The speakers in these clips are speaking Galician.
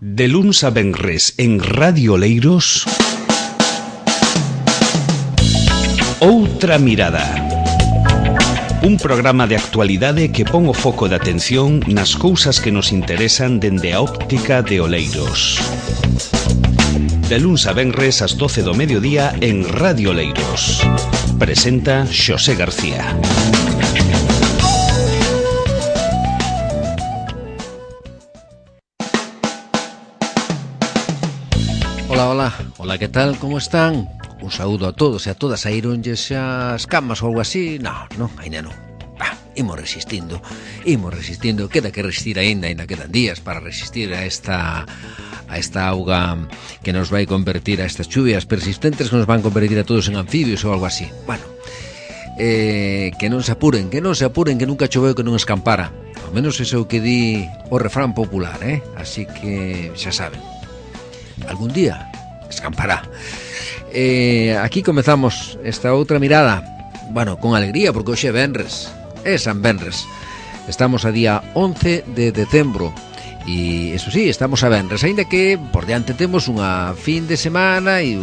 De luns a venres en Radio Oleiros, Outra Mirada. Un programa de actualidade que pon o foco de atención nas cousas que nos interesan dende a óptica de Oleiros. De luns a venres ás 12 do mediodía en Radio Oleiros. Presenta Xosé García. Hola, ¿qué tal? ¿Cómo están? Un saúdo a todos e a todas. Saíronlles xa as camas ou algo así? Non, ainda non. Imos resistindo. Queda que resistir ainda quedan días para resistir a esta auga que nos vai convertir, a estas chuvias persistentes que nos van convertir a todos en anfibios ou algo así. Bueno, que non se apuren, que nunca choveu que non escampara. Ao menos ese é o que di o refrán popular, Así que xa saben, algún día escampará. Aquí comezamos esta outra mirada, bueno, con alegría, porque hoxe é venres, é San Venres. Estamos a día 11 de decembro e, eso sí, estamos a venres, aínda que por diante temos unha fin de semana e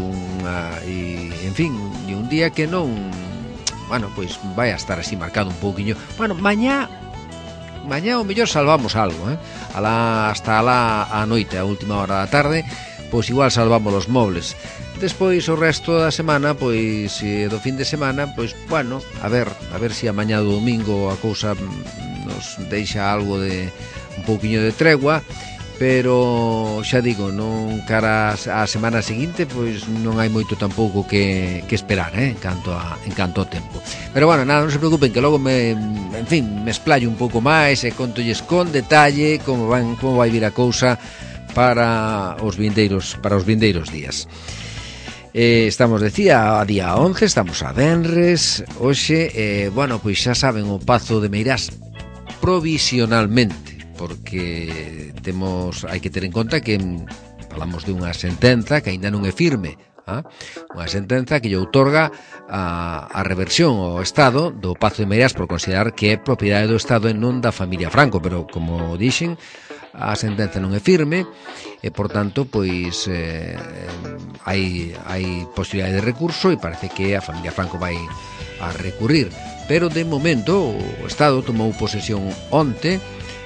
en fin, e un día que non, bueno, pois vai a estar así marcado un pouquiño. Bueno, mañá o mellor salvamos algo, hasta alá a noite, a última hora da tarde, pois igual salvamos os mobles. Despois o resto da semana, pois do fin de semana, pois bueno, a ver se a mañá do domingo a cousa nos deixa algo de un pouquiño de tregua, pero xa digo, non cara á semana seguinte, pois non hai moito tampouco que esperar, en canto ao tempo. Pero bueno, nada, non se preocupen que logo me explayo un pouco máis e contolles con detalle como vai vir a cousa para os vindeiros días. Estamos, decía, a día 11, estamos a venres. Hoxe, bueno, pois xa saben, o Pazo de Meirás provisionalmente, porque hai que ter en conta que falamos de unha sentenza que aínda non é firme, unha sentenza que lle outorga a reversión ao Estado do Pazo de Meirás por considerar que é propiedade do Estado e non da familia Franco, pero como dixen, a sentenza non é firme e, por tanto, pois hai posibilidade de recurso e parece que a familia Franco vai a recurrir, pero de momento o Estado tomou posesión onte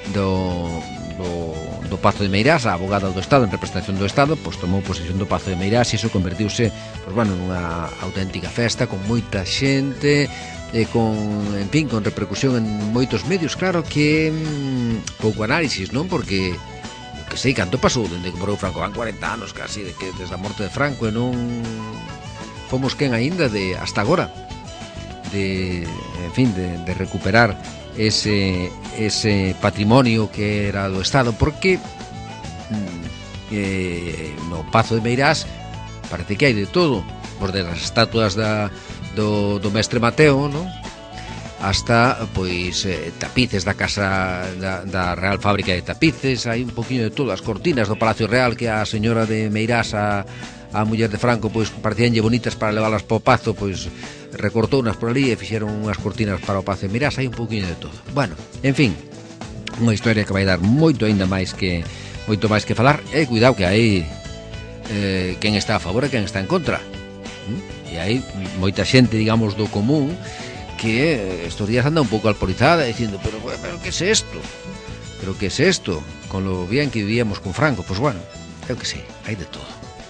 do Pazo de Meirás. A abogada do Estado, en representación do Estado, pois tomou posesión do Pazo de Meirás e iso convertiuse, pois bueno, nunha auténtica festa con moita xente, con repercusión en moitos medios. Claro que pouco análisis, non? Porque que sei canto pasou dende que morreu Franco, van 40 anos casi desde a morte de Franco e non fomos quen aínda de hasta agora de recuperar ese patrimonio que era do Estado, porque no Pazo de Meirás parece que hai de todo, por das estatuas do mestre Mateo, non? Hasta, pois, tapices da casa da Real Fábrica de Tapices. Hai un poquinho de todo, as cortinas do Palacio Real que a señora de Meirás, a muller de Franco, pois parecíanlle bonitas para leválas para o Pazo, pois recortounas por ali e fixeron unhas cortinas para o Pazo de Meirás. Hai un poquinho de todo. Bueno, en fin, unha historia que vai dar moito máis que falar. E cuidado que hai quen está a favor e quen está en contra. E hai moita xente, digamos, do común que estos días anda un pouco alporizada dicindo, pero que é esto? Pero que é esto? Con lo bien que vivíamos con Franco. Pois bueno, eu que sei, hai de todo.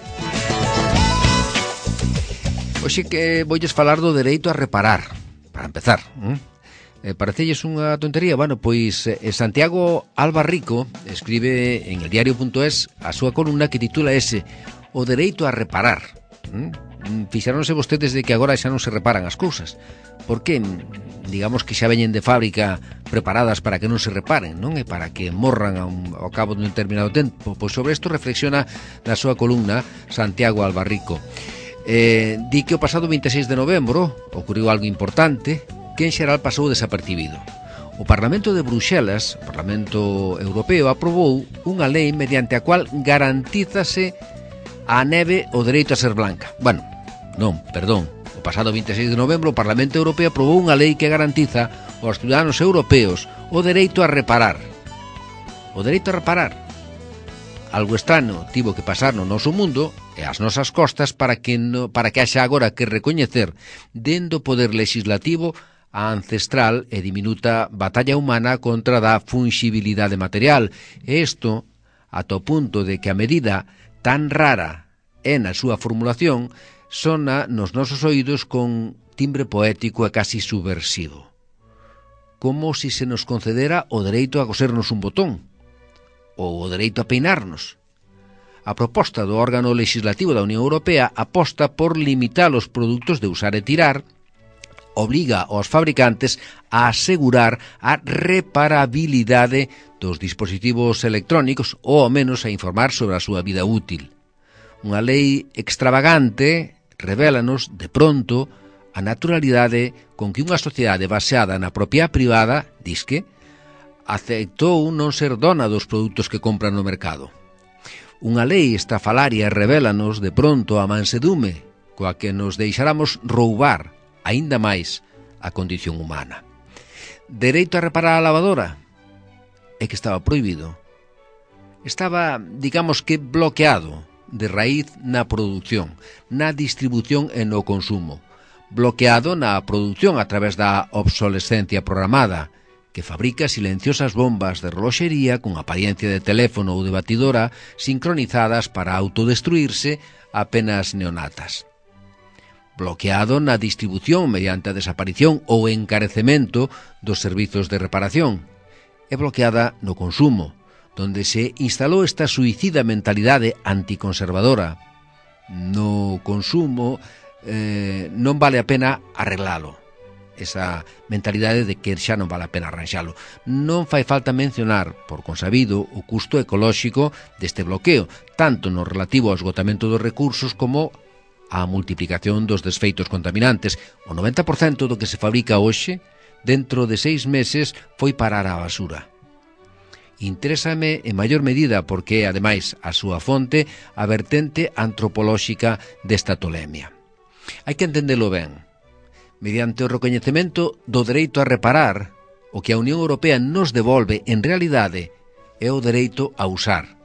Hoxe que voulles falar do dereito a reparar, para empezar. Parecelles unha tontería? Bueno, pois Santiago Alba Rico escribe en el diario.es a súa columna que titula ese, o dereito a reparar. Fixaronse vostedes de que agora xa non se reparan as cousas, porque digamos que xa veñen de fábrica preparadas para que non se reparen, non? E para que morran ao cabo dun determinado tempo. Pois sobre isto reflexiona na súa columna Santiago Alba Rico. Di que o pasado 26 de novembro ocurriu algo importante que en xeral pasou desapercibido. O Parlamento de Bruxelas, o Parlamento Europeo, aprobou unha lei mediante a cual garantízase a neve o dereito a ser blanca. Bueno, non, perdón. O pasado 26 de novembro o Parlamento Europeo aprobou unha lei que garantiza aos ciudadanos europeos o dereito a reparar. O dereito a reparar. algo extraño tivo que pasar no noso mundo e ás nosas costas para que haxa agora que recoñecer dende o poder legislativo a ancestral e diminuta batalla humana contra da fungibilidade material. E isto ata o punto de que a medida tan rara é na súa formulación sona nos nosos oídos con timbre poético e casi subversivo, como si se nos concedera o dereito a cosernos un botón ou o dereito a peinarnos. A proposta do órgano legislativo da Unión Europea aposta por limitar os produtos de usar e tirar, obriga aos fabricantes a asegurar a reparabilidade dos dispositivos electrónicos ou ao menos a informar sobre a súa vida útil. Unha lei extravagante revélanos, de pronto, a naturalidade con que unha sociedade baseada na propiedade privada, disque, aceptou non ser dona dos produtos que compran no mercado. Unha lei estafalaria revélanos, de pronto, a mansedume coa que nos deixáramos roubar aínda máis a condición humana. Dereito a reparar a lavadora? É que estaba prohibido. Estaba, digamos que, bloqueado de raíz na produción, na distribución e no consumo. Bloqueado na produción a través da obsolescencia programada, que fabrica silenciosas bombas de reloxería con apariencia de teléfono ou de batidora sincronizadas para autodestruirse apenas neonatas. Bloqueado na distribución mediante a desaparición ou encarecemento dos servizos de reparación. E bloqueada no consumo, donde se instalou esta suicida mentalidade anticonservadora. No consumo non vale a pena arreglalo. Esa mentalidade de que xa non vale a pena arranxalo. Non fai falta mencionar, por consabido, o custo ecolóxico deste bloqueo, tanto no relativo ao esgotamento dos recursos como á multiplicación dos desfeitos contaminantes. O 90% do que se fabrica hoxe, dentro de 6 meses, foi parar á basura. Interésame en maior medida porque, ademais, a súa fonte, a vertente antropolóxica desta tolemia. Hai que entendelo ben. Mediante o recoñecemento do dereito a reparar, o que a Unión Europea nos devolve, en realidade, é o dereito a usar.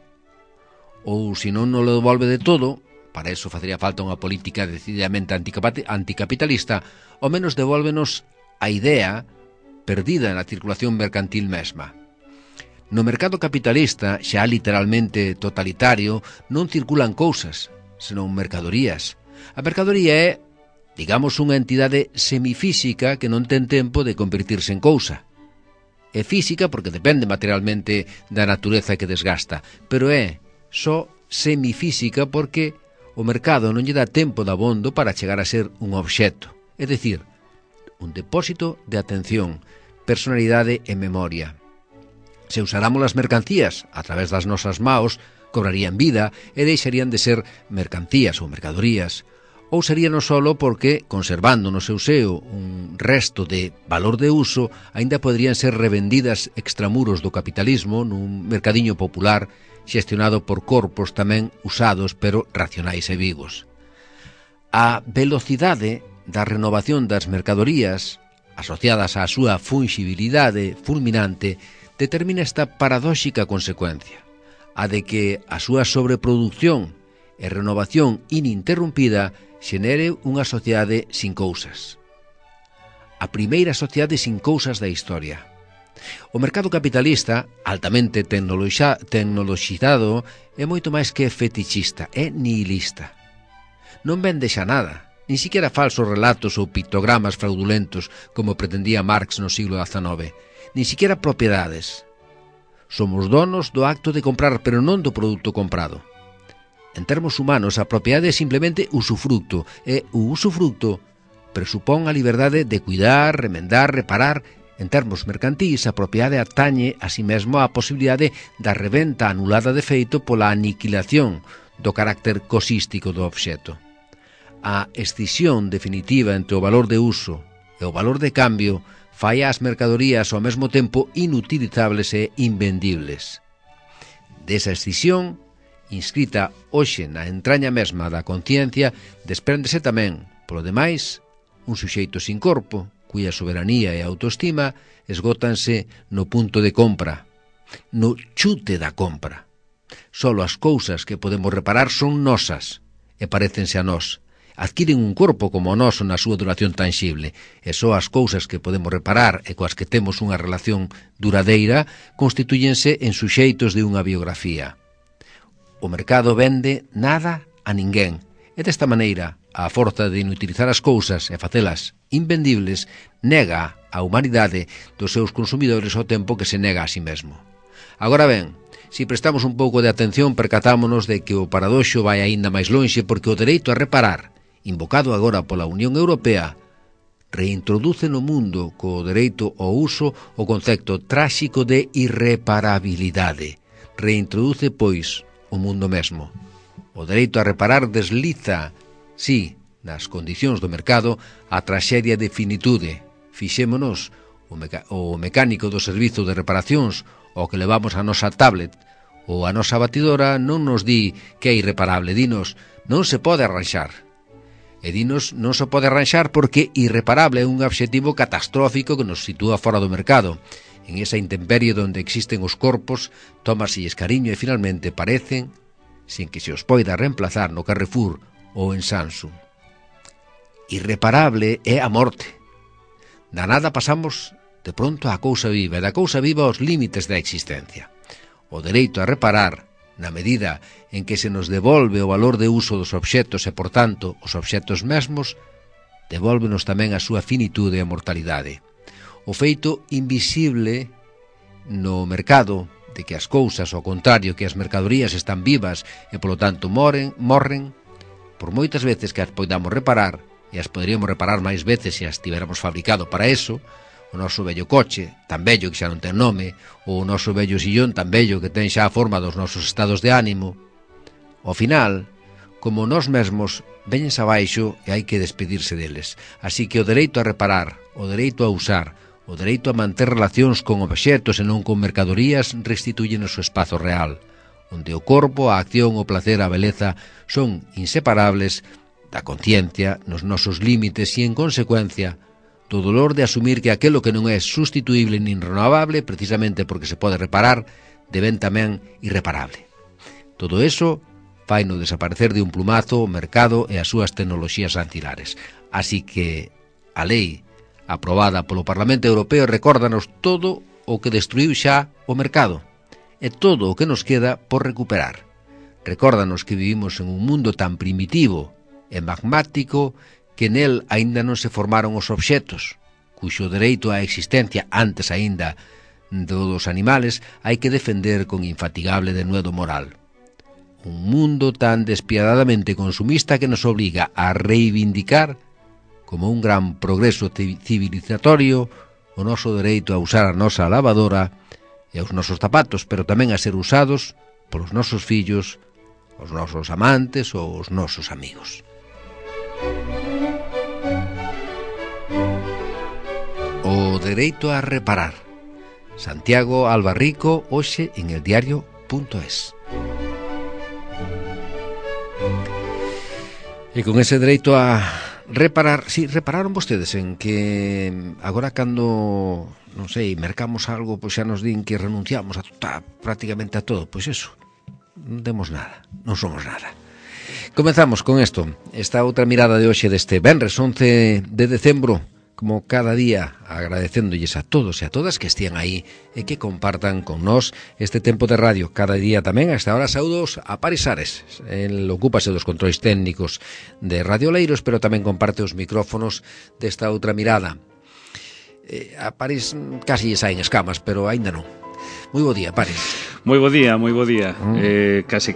Ou, se non nos lo devolve de todo, para eso facería falta unha política decididamente anticapitalista, ao menos devolvenos a idea perdida na circulación mercantil mesma. No mercado capitalista, xa literalmente totalitario, non circulan cousas, senón mercadorías. A mercadoría é, digamos, unha entidade semifísica que non ten tempo de convertirse en cousa. É física porque depende materialmente da natureza que desgasta, pero é só semifísica porque o mercado non lle dá tempo dabondo para chegar a ser un obxecto, é dicir, un depósito de atención, personalidade e memoria. Se usáramos as mercancías a través das nosas maos, cobrarían vida e deixarían de ser mercancías ou mercadorías, ou sería non solo porque, conservando no seu seo un resto de valor de uso, aínda poderían ser revendidas extramuros do capitalismo nun mercadiño popular xestionado por corpos tamén usados pero racionais e vivos. A velocidade da renovación das mercadorías, asociadas á súa fungibilidade fulminante, determina esta paradóxica consecuencia, a de que a súa sobreproducción e renovación ininterrumpida xenere unha sociedade sin cousas. A primeira sociedade sin cousas da historia. O mercado capitalista, altamente tecnoloxizado, é moito máis que fetichista, é nihilista. Non vende xa nada, nin siquiera falsos relatos ou pictogramas fraudulentos como pretendía Marx no siglo XIX, nin siquiera propiedades. Somos donos do acto de comprar, pero non do produto comprado. En termos humanos, a propiedade é simplemente usufructo, e o usufructo presupón a liberdade de cuidar, remendar, reparar. En termos mercantís, a propiedade atañe a si mesmo a posibilidade da reventa anulada de feito pola aniquilación do carácter cosístico do obxecto. A escisión definitiva entre o valor de uso e o valor de cambio fai as mercadorías ao mesmo tempo inutilizables e invendibles. Desa escisión, inscrita hoxe na entraña mesma da conciencia, despréndese tamén, polo demais, un suxeito sin corpo, cuya soberanía e autoestima esgótanse no punto de compra, no chute da compra. Solo as cousas que podemos reparar son nosas e parécense a nós. Adquiren un corpo como o noso na súa duración tangible, e só as cousas que podemos reparar e coas que temos unha relación duradeira constituyense en suxeitos de unha biografía. O mercado vende nada a ninguén, e desta maneira, a forza de inutilizar as cousas e facelas invendibles, nega a humanidade dos seus consumidores ao tempo que se nega a si mesmo. Agora ben, se prestamos un pouco de atención, percatámonos de que o paradoxo vai aínda máis lonxe, porque o dereito a reparar, invocado agora pola Unión Europea, reintroduce no mundo co dereito ao uso o concepto tráxico de irreparabilidade. Reintroduce, pois, o mundo mesmo. O dereito a reparar desliza, sí, nas condicións do mercado, a traxedia de finitude. Fixémonos, o mecánico do servizo de reparacións, o que levamos a nosa tablet ou a nosa batidora, non nos di que é irreparable, dinos, non se pode arranxar. E dinos, non se pode arranxar porque irreparable é un obxectivo catastrófico que nos sitúa fora do mercado. En esa intemperie onde existen os corpos, tómaselles cariño e finalmente parecen, sin que se os poida reemplazar no Carrefour ou en Samsung. Irreparable é a morte. Da nada pasamos de pronto á cousa viva, e da cousa viva aos límites da existencia. O dereito a reparar, na medida en que se nos devolve o valor de uso dos obxectos e, por tanto, os obxectos mesmos, devólvenos tamén a súa finitude e a mortalidade. O feito invisible no mercado de que as cousas, ao contrario que as mercadorías están vivas e, polo tanto, morren, por moitas veces que as poidamos reparar, e as poderíamos reparar máis veces se as tiveramos fabricado para eso, o noso vello coche, tan vello que xa non ten nome, ou o noso vello sillón tan vello que ten xa a forma dos nosos estados de ánimo. Ao final, como nós mesmos, veñen abaixo e hai que despedirse deles. Así que o dereito a reparar, o dereito a usar, o dereito a manter relacións con obxectos e non con mercadorías restituyen o seu espazo real, onde o corpo, a acción, o placer, a beleza son inseparables da conciencia nos nosos límites e, en consecuencia, do dolor de asumir que aquelo que non é sustituíble nin renovable, precisamente porque se pode reparar, devén tamén irreparable. Todo eso faino desaparecer de un plumazo o mercado e as súas tecnoloxías ancilares. Así que a lei aprobada polo Parlamento Europeo recórdanos todo o que destruiu xa o mercado e todo o que nos queda por recuperar. Recórdanos que vivimos en un mundo tan primitivo e magmático que nel aínda non se formaron os obxectos, cuxo dereito á existencia antes aínda dos animales hai que defender con infatigable denuedo moral. Un mundo tan despiadadamente consumista que nos obliga a reivindicar como un gran progreso civilizatorio o noso dereito a usar a nosa lavadora e os nosos zapatos, pero tamén a ser usados polos nosos fillos, os nosos amantes ou os nosos amigos. O dereito a reparar. Santiago Albarrico, hoxe en eldiario.es. E con ese dereito a reparar, si, repararon vostedes en que agora cando, non sei, mercamos algo, pois xa nos din que renunciamos a prácticamente a todo, pois eso, non temos nada, non somos nada. Comenzamos con isto, esta outra mirada de hoxe deste venres 11 de decembro, como cada día, agradecéndolles a todos e a todas que estean aí e que compartan con nós este tempo de radio. Cada día tamén, a esta hora, saúdos a Paris Ares. El ocúpase dos controis técnicos de Radio Oleiros, pero tamén comparte os micrófonos desta outra mirada. A Paris casi lle saen escamas, pero aínda non. Moi bo día, Paris. Moi bo día. Casi,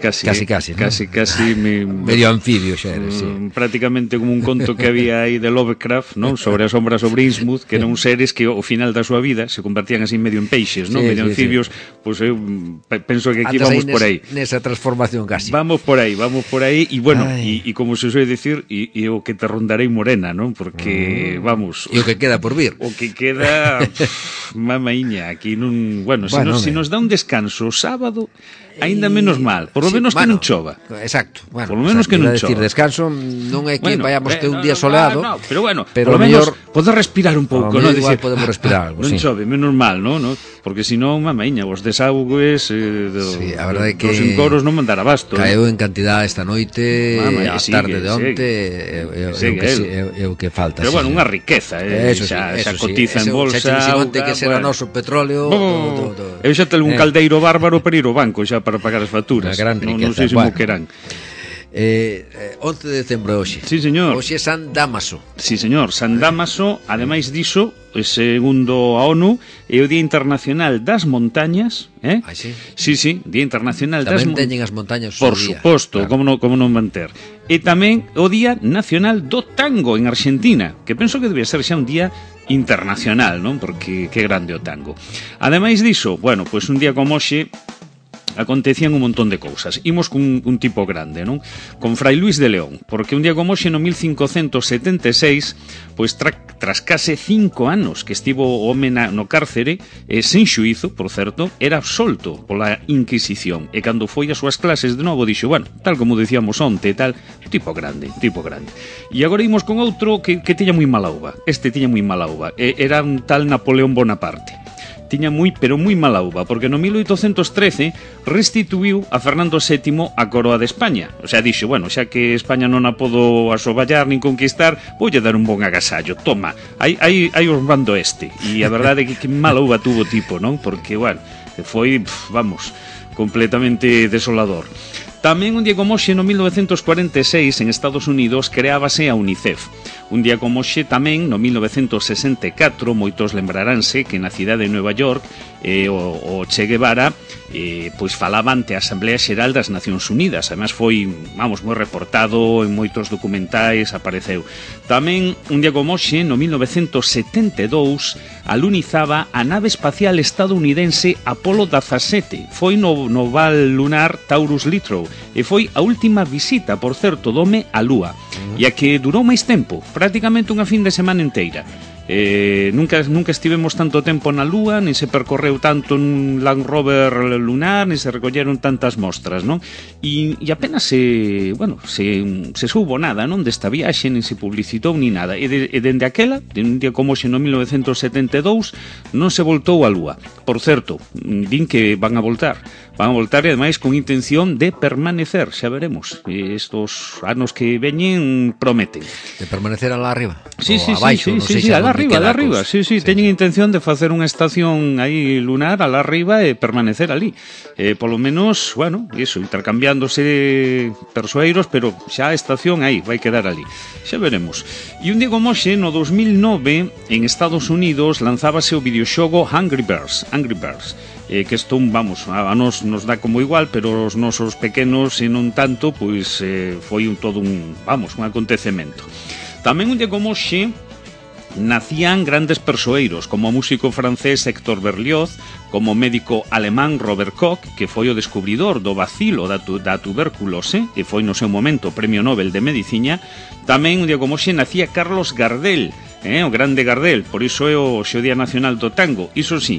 medio anfibio xa eres, sí. Prácticamente como un conto que había aí de Lovecraft, non? Sobre as sombras sobre Innsmouth, que eran uns seres que ao final da súa vida se convertían así medio en peixes, non? Medio anfibios, pois eu penso que aquí vamos por aí. Nesa transformación casi. Vamos por aí, e bueno, e como se soe dicir, e o que te rondarei morena, non? Porque, vamos... E o que queda por vir. O que queda... Mamaiña, aquí non... Bueno, se nos dá un descanso sábado, Aínda menos mal, por lo menos que non chova. Exacto. Bueno, por lo menos que non chova. Descanso non é que vayamos ter un día soleado. Pero bueno, por lo menos podes respirar un pouco, ¿no? Igual podemos respirar algo, non chove, menos mal, ¿no? Porque senón, mamaíña, os desaugues a verdade é que dos encoros non mandar abasto. Caeu en cantidad esta noite, a tarde de onte, é o que falta. Pero bueno, unha riqueza, xa cotiza en bolsa. Xa que será noso petróleo. Eu xa tengo un caldeiro bárbaro para ir ao banco xa para pagar as facturas. Non sei se mo querán. 11 de decembro hoxe. Sí, señor. Hoxe é San Dámaso. Sí, señor, San Dámaso, ademais diso, segundo a ONU, é o Día Internacional das Montañas, sí? Sí, Día Internacional das Montañas. Tamén teñen as montañas por suposto, claro. como non manter. E tamén o Día Nacional do Tango en Argentina, que penso que debía ser xa un día internacional, non? Porque que grande o tango. Ademais diso, bueno, pois un día como hoxe acontecían un montón de cousas. Imos cun un tipo grande, non? Con Fray Luis de León, porque un día como hoxe no 1576, pois tras case 5 anos que estivo o home no cárcere, sen xuízo, por certo, era absolto pola Inquisición, e cando foi as súas clases de novo dixo, bueno, tal como dicíamos onte, tal, tipo grande. E agora imos con outro que tiña moi mala uva. Este tiña moi mala uva. Era un tal Napoleón Bonaparte. Tiña pero moi mala uva, porque no 1813 restituiu a Fernando VII a coroa de España. O sea, dixo, bueno, xa que España non a podo asoballar nin conquistar, voulle dar un bon agasallo. Toma, aí os mando este. E a verdade é que mala uva tuvo tipo, non? Porque, bueno, foi, vamos, completamente desolador. Tamén un día como hoxe, no 1946, en Estados Unidos, creábase a UNICEF. Un día como hoxe tamén, no 1964, moitos lembraránse que na cidade de Nueva York o Che Guevara pois falaba ante a Asamblea Xeral das Nacións Unidas. Además foi, vamos, moi reportado en moitos documentais, apareceu. Tamén un día como hoxe, no 1972, alunizaba a nave espacial estadounidense Apolo 17. Foi no val lunar Taurus Littrow e foi a última visita, por certo, do home á Lúa, e a que durou máis tempo, prácticamente unha fin de semana inteira. Nunca estivemos tanto tempo na Lúa, nin se percorreu tanto un Land Rover lunar, nin se recolleron tantas mostras, non? E apenas se soubo nada, non, desta viaxe, nin se publicitou nin nada. E dende aquela, de un día como hoxe no 1972, non se voltou á Lúa. Por certo, din que van a voltar e ademais con intención de permanecer, xa veremos. Estos anos que veñen prometen. De permanecer alá arriba? Sí, alá arriba. Sí, teñen intención de facer unha estación aí lunar alá arriba e permanecer ali. Polo menos, bueno, iso, intercambiándose persoeiros, pero xa a estación aí vai quedar ali. Xa veremos. E un día como hoxe, no 2009, en Estados Unidos lanzábase o videoxogo Angry Birds. Que isto, vamos, a nos dá como igual, pero os nosos pequenos, e non tanto, pois foi todo un acontecemento. Tamén un día como hoxe nacían grandes persoeiros, como o músico francés Héctor Berlioz, como o médico alemán Robert Koch, que foi o descubridor do bacilo da tuberculose, e foi no seu momento Premio Nobel de Medicina. Tamén un día como hoxe nacía Carlos Gardel, o grande Gardel, por iso é o Día Nacional do Tango. Iso sí,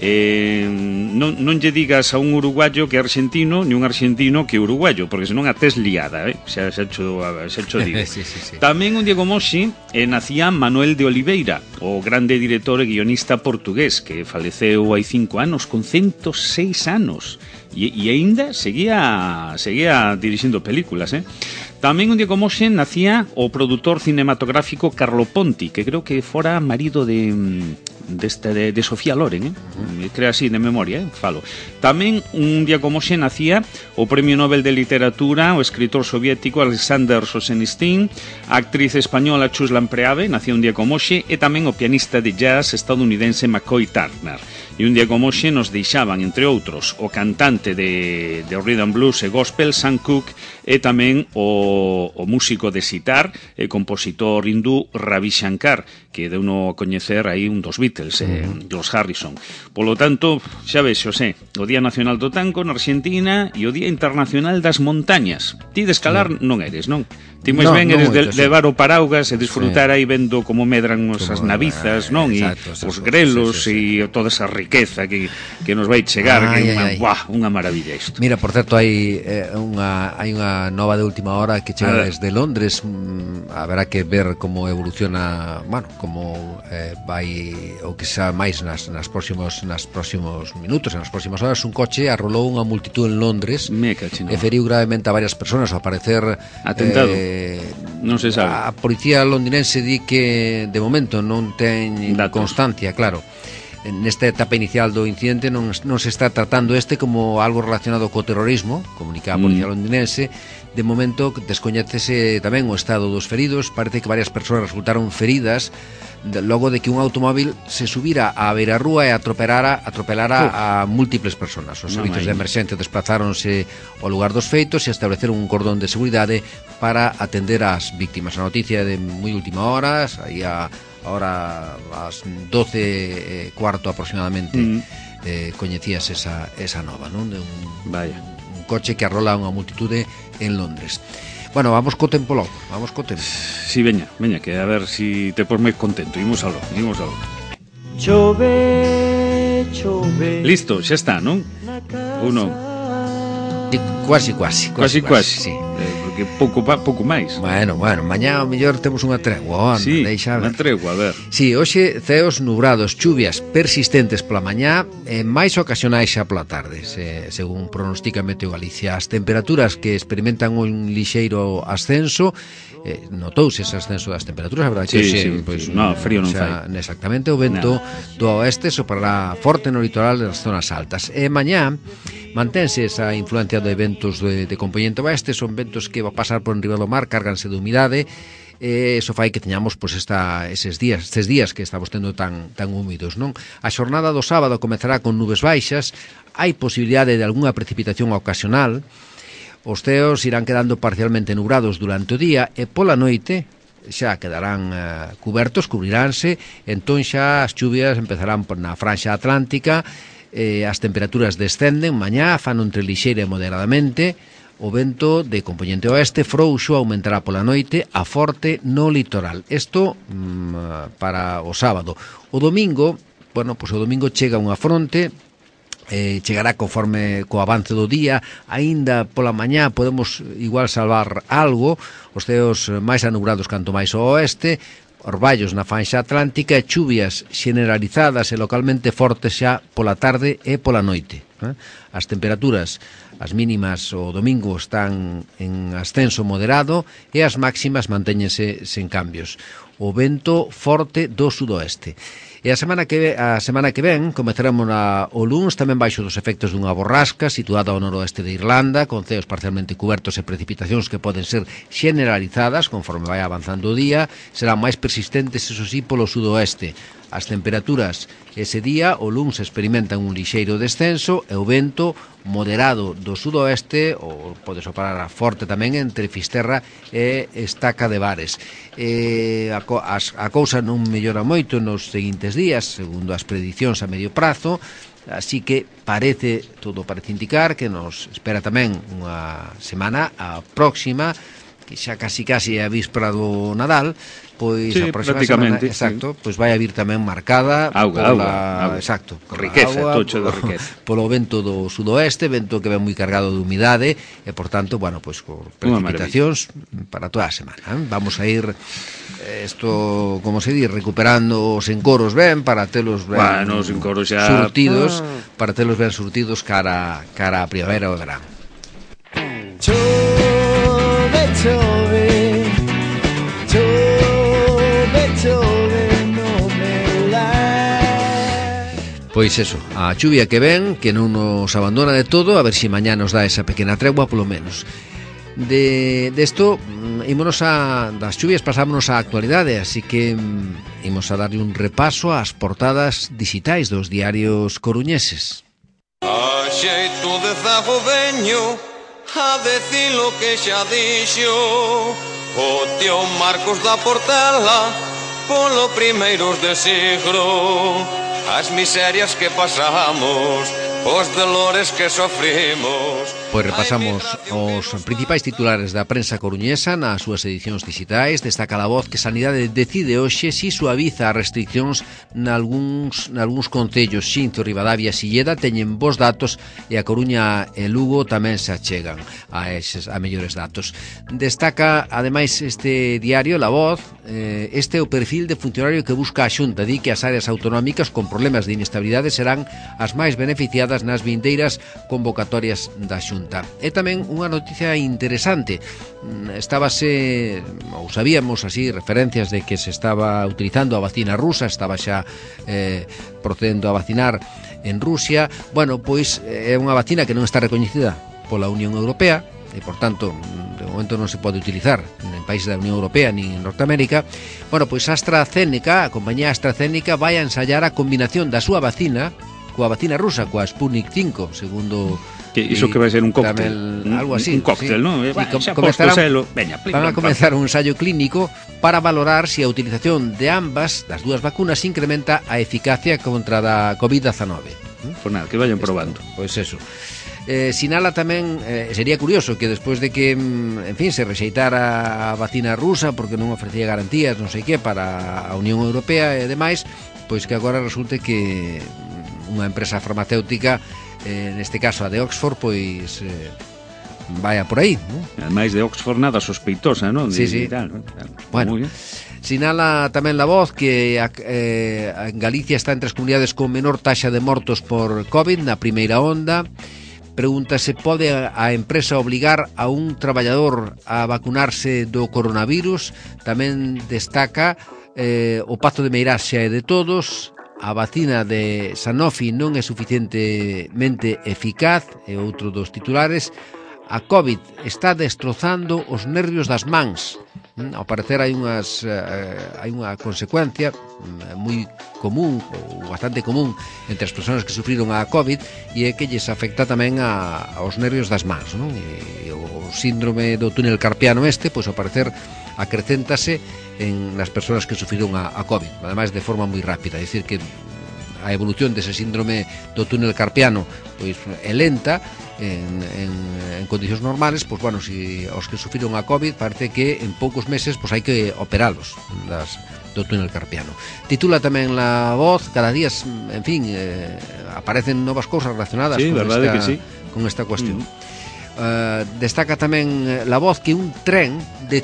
non lle digas a un uruguayo que é argentino, ni un argentino que é uruguayo, porque senón a tes liada, xa cho digo. Sí. Tamén un día como hoxe nacía Manuel de Oliveira, o grande director e guionista portugués, que faleceu hai 5 anos, con 106 anos, e aínda seguía dirixindo películas, Tamén un día como hoxe nacía o produtor cinematográfico Carlo Ponti, que creo que fora marido de Sofía Loren, creo así de memoria, falo. Tamén un día como hoxe nacía o Premio Nobel de Literatura, o escritor soviético Alexander Solzhenitsyn, a actriz española Chus Lampreave, nacía un día como hoxe, e tamén o pianista de jazz estadounidense McCoy Turner. E un día como hoxe nos deixaban, entre outros, o cantante de rhythm blues e gospel Sam Cooke, e tamén o músico de sitar e compositor hindú Ravi Shankar, que deu no a coñecer aí un dos Beatles, George Harrison. Polo tanto, xa ves, Xosé, o Día Nacional do Tango na Argentina e o Día Internacional das Montañas. Ti de escalar non eres, non? Ti máis ben eres de levar o paraugas e disfrutar aí vendo como medran as navizas, non? E os grelos e toda esa riqueza que nos vai chegar, que é unha maravilla isto. Mira, por certo, hai unha nova de última hora que chega desde Londres. Haberá que ver como evoluciona, bueno, como vai o que xa máis nas próximos minutos, nas próximas horas. Un coche arrolou unha multitud en Londres e feriu gravemente a varias persoas, ao parecer atentado. Non se sabe. A policía londinense di que de momento non ten constancia, claro. Nesta etapa inicial do incidente non se está tratando como algo relacionado co terrorismo, comunica a policía londinense. De momento descoñécese tamén o estado dos feridos. Parece que varias persoas resultaron feridas logo de que un automóvil se subira á beirarrúa e atropelara a múltiples persoas. Os servizos de emerxencia desplazáronse ao lugar dos feitos e estableceron un cordón de seguridade para atender ás víctimas. A noticia de moi última hora, aí ahora ás 12:15 aproximadamente, coñecías esa nova, non? De un coche que arrola unha multitude en Londres. Bueno, vamos co tempo logo, Sí, veña, que a ver si te pos máis contento. Imos algo. Chove. Listo, xa está, non? Ou non? Quasi, sí. Porque pouco máis. Bueno, mañá ao mellor temos unha tregua. Sí, unha tregua, a ver. Sí, hoxe ceos nubrados, chuvias persistentes pola mañá e máis ocasionais xa pola tarde, según pronostica Meteo Galicia. As temperaturas que experimentan un lixeiro ascenso, notouse ese ascenso das temperaturas, a verdade que frío non fai. Exactamente, o vento do oeste soprará forte no litoral das zonas altas. E mañá mantense esa influencia de ventos de componente oeste, son ventos que va a pasar por enriba do mar, cárganse de humidade, eso fai que teñamos estes días que estamos tendo tan húmidos, non? A xornada do sábado comezará con nubes baixas, hai posibilidade de algunha precipitación ocasional, os ceos irán quedando parcialmente nubrados durante o día e pola noite xa quedarán cubriránse, entón xa as chuvias empezarán na franxa atlántica. As temperaturas descenden, mañá fan entre lixeira e moderadamente, o vento de componente oeste frouxo aumentará pola noite a forte no litoral. Isto para o sábado. O domingo chega unha fronte, chegará conforme co avance do día, aínda pola mañá podemos igual salvar algo, os ceos máis anubrados canto máis ao oeste, orballos na fanxa atlántica e chuvias generalizadas e localmente fortes xa pola tarde e pola noite. As temperaturas, as mínimas o domingo están en ascenso moderado e as máximas mantéñense sen cambios. O vento forte do sudoeste. E a semana que ven comezaremos o luns tamén baixo dos efectos dunha borrasca situada ao noroeste de Irlanda, con ceos parcialmente cubertos e precipitacións que poden ser generalizadas conforme vai avanzando o día, serán máis persistentes, eso sí, polo sudoeste. As temperaturas ese día, o luns, experimentan un lixeiro descenso e o vento moderado do sudoeste, ou pode soprar forte tamén entre Fisterra e Estaca de Bares. A cousa non mellora moito nos seguintes días, segundo as predicións a medio prazo, así que todo parece indicar que nos espera tamén unha semana a próxima, que xa casi é a víspera do Nadal, pois a próxima semana, exacto, pois vai a vir tamén marcada auga. Exacto, riqueza, tocho de riqueza. Polo vento do sudoeste, vento que ven moi cargado de humidade e, por tanto, pois con precipitacións para toda a semana. Vamos a ir como se di, recuperando os encoros ben para telos ben surtidos, para telos ben surtidos cara a primavera ou verán. Pois eso, a chuvia que ven, que non nos abandona de todo, a ver se mañá nos dá esa pequena tregua, polo menos. Desto, das chuvias pasámonos á actualidade, así que imos a darle un repaso ás portadas digitais dos diarios coruñeses. A xeito de zago veño a decir lo que xa dixo o tío Marcos da Portela, polo primeiros de siglo. As miserias que pasamos, os dolores que sofrimos. Pois repasamos os principais titulares da prensa coruñesa nas súas edicións digitais. Destaca a Voz que Sanidade decide hoxe si suaviza as restriccións nalgúns concellos. Xinzo, Ribadavia e Silleda teñen bons datos e a Coruña e Lugo tamén se achegan a mellores datos. Destaca, ademais, este diario, La Voz, este é o perfil de funcionario que busca a Xunta. Di que as áreas autonómicas con problemas de inestabilidade serán as máis beneficiadas nas vindeiras convocatorias da Xunta. E tamén unha noticia interesante. Sabíamos así referencias de que se estaba utilizando a vacina rusa, estaba xa procedendo a vacinar en Rusia. Bueno, pois é unha vacina que non está recoñecida pola Unión Europea e, por tanto, de momento non se pode utilizar en países da Unión Europea ni en Norteamérica. Bueno, pois a compañía AstraZeneca vai a ensayar a combinación da súa vacina coa vacina rusa, coa Sputnik 5, segundo... Que iso que vai ser un cóctel, algo así, un cóctel, sí. ¿no? Van a comenzar un ensayo clínico para valorar si a utilización de ambas, das dúas vacunas, incrementa a eficacia contra a COVID-19. Pues nada, que vayan probando. Pois eso. Sinala tamén, sería curioso que despois de que, en fin, se rexeitara a vacina rusa porque non ofrecía garantías, non sei que, para a Unión Europea e demais, pois que agora resulte que unha empresa farmacéutica, neste caso a de Oxford, pois vaya por aí, ¿no? Ademais de Oxford nada sospeitosa, ¿no? Sí. Tal, ¿no? Bueno, sinala tamén La Voz que en Galicia está entre as comunidades con menor taxa de mortos por COVID na primeira onda. Pregunta se pode a empresa obligar a un traballador a vacunarse do coronavirus. Tamén destaca o Pazo de Meirás xa é de todos. A vacina de Sanofi non é suficientemente eficaz, é outro dos titulares. A COVID está destrozando os nervios das mans. Ao parecer hai unha consecuencia moi común, ou bastante común, entre as persoas que sufriron a COVID, e é que lles afecta tamén aos nervios das mans, non? E o síndrome do túnel carpiano pois ao parecer acrecéntase nas persoas que sufriron a COVID, ademais de forma moi rápida. É dicir que a evolución dese síndrome do túnel carpiano pois é lenta en condicións normales. Pois bueno, si os que sufriron a COVID parece que en poucos meses pois hai que operalos do túnel carpiano. Titula tamén La Voz, cada día, en fin, aparecen novas cousas relacionadas con esta cuestión. Destaca tamén La Voz que un tren de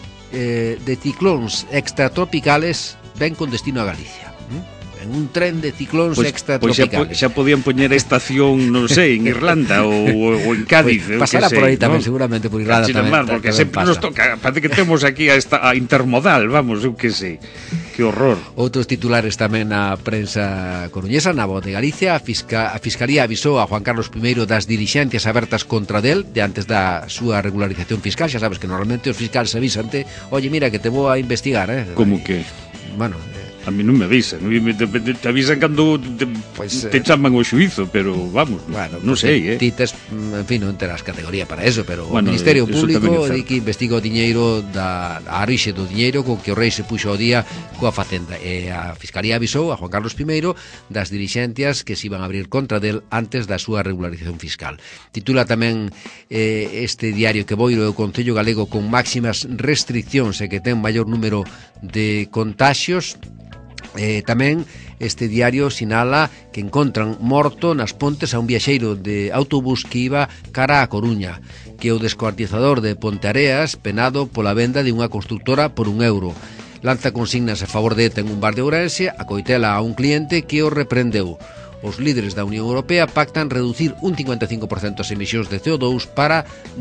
ciclóns extratropicales ven con destino a Galicia. En un tren de ciclóns extratropicales. Xa podían poñer a estación, non sei, en Irlanda ou en Cádiz. Pasará por aí tamén, seguramente por Irlanda tamén. Porque sempre nos toca, parece que temos aquí a intermodal, vamos, eu que sei. Que horror. Outros titulares tamén na prensa coruñesa. Na Voz de Galicia, a Fiscalía avisou a Juan Carlos I das dilixencias abertas contra del de antes da súa regularización fiscal. Xa sabes que normalmente os fiscales avisante, oye, mira que te vou a investigar, Como que? Bueno, a mí non me avisan, te avisan cando te chaman o xuizo, pero vamos, bueno, non sei, Ti tes, en fin, non terás categoría para eso, pero bueno, o Ministerio Público di que investiga o diñeiro a orixe do diñeiro co que o rei se puxo ao día coa Facenda, e a Fiscalía avisou a Juan Carlos I das dilixencias que se iban a abrir contra del antes da súa regularización fiscal. Titula tamén este diario que Boiro é o Concello Galego con máximas restriccións e que ten maior número de contaxios. Tamén este diario sinala que encontran morto nas Pontes a un viaxeiro de autobús que iba cara a Coruña, que o descuartizador de Ponteareas penado pola venda de unha constructora por €1. Lanza consignas a favor de ETA en un bar de Ourense, acoitela a un cliente que o reprendeu. Os líderes da Unión Europea pactan reducir un 55% as emisións de CO2 para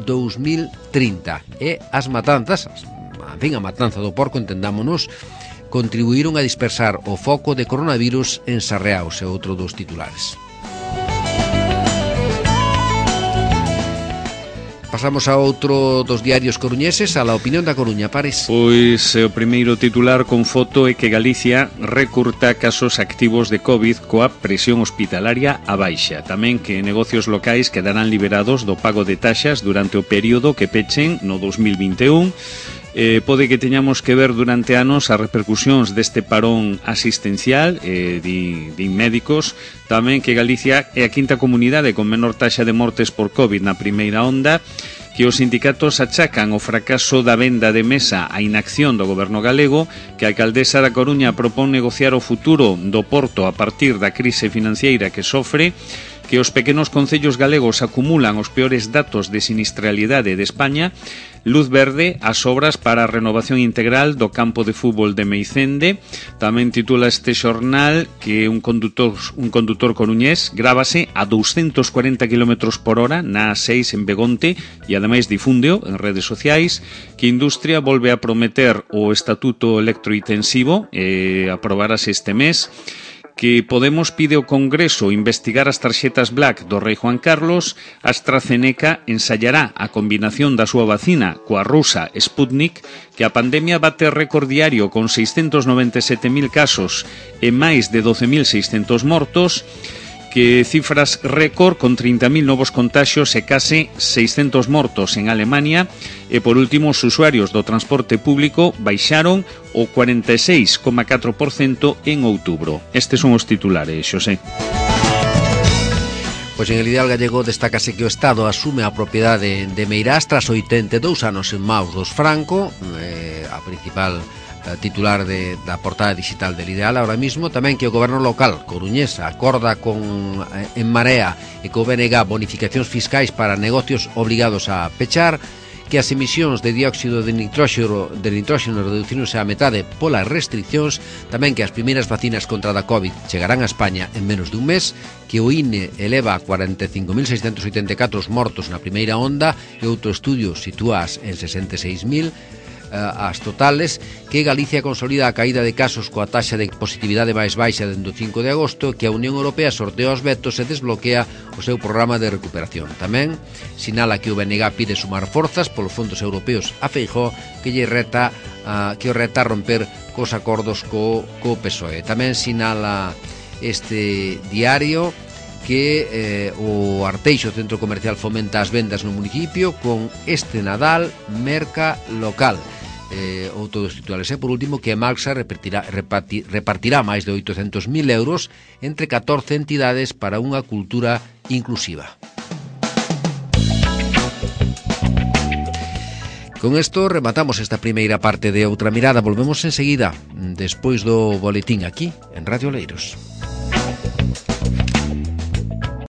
2030. E as matanzas, en fin, a matanza do porco, entendámonos, contribuíron a dispersar o foco de coronavirus en Sarreaos, é outro dos titulares. Pasamos a outro dos diarios coruñeses, a La Opinión da Coruña, Pares. Pois o primeiro titular con foto é que Galicia recurta casos activos de COVID coa presión hospitalaria a baixa. Tamén que negocios locais quedarán liberados do pago de taxas durante o período que pechen no 2021. Pode que teñamos que ver durante anos as repercusións deste parón asistencial, din médicos, tamén que Galicia é a quinta comunidade con menor taxa de mortes por COVID na primeira onda, que os sindicatos achacan o fracaso da venda de mesa á inacción do goberno galego, que a alcaldesa da Coruña propón negociar o futuro do Porto a partir da crise financiera que sofre, que os pequenos concellos galegos acumulan os peores datos de sinistralidade de España, luz verde ás obras para a renovación integral do campo de fútbol de Meicende. Tamén titula este xornal que un condutor coruñés grábase a 240 km por hora na A6 en Begonte e ademais difúndeo en redes sociais, que a industria volve a prometer o estatuto electrointensivo, aprobarase este mes, que Podemos pide ao Congreso investigar as tarxetas Black do rei Juan Carlos. AstraZeneca ensayará a combinación da súa vacina coa rusa Sputnik, que a pandemia bate récord diario con 697.000 casos e máis de 12.600 mortos, que cifras récord con 30.000 novos contaxios e case 600 mortos en Alemania. E por último, os usuarios do transporte público baixaron o 46,4% en outubro. Estes son os titulares, Xosé. Pois en el ideal gallego destácase que o Estado asume a propiedade de Meirás tras 82 anos en maus dos Franco, a principal titular da portada digital del Ideal ahora mismo. Tamén que o goberno local coruñés acorda con En Marea e co BNG bonificacións fiscais para negocios obligados a pechar, que as emisións de dióxido de nitróxeno reducíronse a metade polas restriccións, tamén que as primeiras vacinas contra a COVID chegarán a España en menos dun mes, que o INE eleva a 45.684 mortos na primeira onda e outro estudio sitúas en 66.000 as totales, que Galicia consolida a caída de casos coa taxa de positividade máis baixa dende o 5 de agosto, que a Unión Europea sortea os vetos e desbloquea o seu programa de recuperación. Tamén sinala que o BNG pide sumar forzas polos fondos europeos a Feijóo, que o reta a romper cos acordos co PSOE. Tamén sinala este diario que o Arteixo Centro Comercial fomenta as vendas no municipio con este Nadal merca local. Outro dos titulares por último, que Maxa repartirá máis de 800.000 euros entre 14 entidades para unha cultura inclusiva. Con isto rematamos esta primeira parte de Outra Mirada. Volvemos enseguida, despois do boletín aquí en Radio Oleiros.